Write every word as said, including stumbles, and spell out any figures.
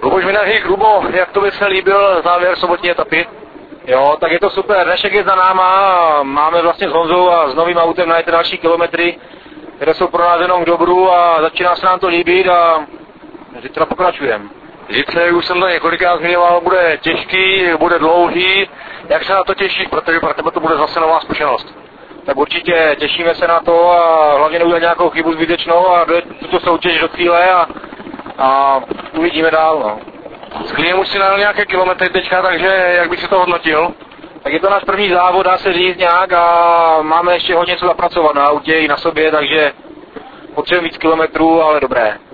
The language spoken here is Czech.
Luboš Vinařík, Lubo, jak to by se líbil závěr sobotní etapy? Jo, tak je to super, dnešek je za náma, máme vlastně s Honzou a s novým autem najeté další kilometry, které jsou pro nás jenom k dobru a začíná se nám to líbit a zítra pokračujeme. Zítra, jak už jsem to několikrát zmiňoval, bude těžký, bude dlouhý, jak se na to těšíš, protože pro tebe to bude zase nová zkušenost. Tak určitě těšíme se na to a hlavně neudělat nějakou chybu zbytečnou a dojet tuto soutěž do cíle a, a uvidíme dál. No. S Kliem už si najel nějaké kilometry teďka, takže jak bych si to hodnotil? Tak je to náš první závod, dá se říct nějak a máme ještě hodně co zapracovat na autě i na sobě, takže potřebujeme víc kilometrů, ale dobré.